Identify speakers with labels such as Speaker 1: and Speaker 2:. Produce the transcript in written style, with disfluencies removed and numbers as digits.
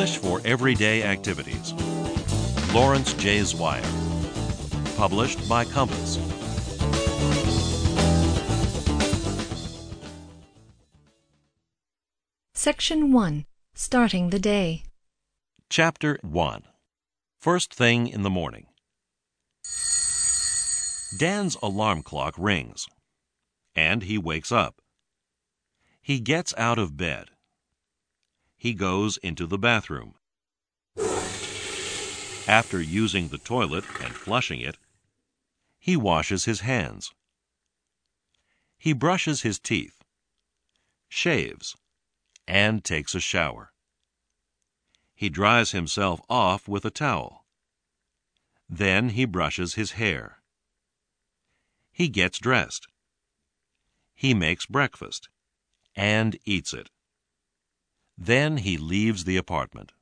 Speaker 1: English for Everyday Activities. Lawrence J. Zwire. Published by Compass.
Speaker 2: Section 1. Starting the Day.
Speaker 1: Chapter 1. First thing in the morning. Dan's alarm clock rings, and he wakes up. He gets out of bed. He goes into the bathroom. After using the toilet and flushing it, he washes his hands. He brushes his teeth, shaves, and takes a shower. He dries himself off with a towel. Then he brushes his hair. He gets dressed. He makes breakfast and eats it. Then he leaves the apartment.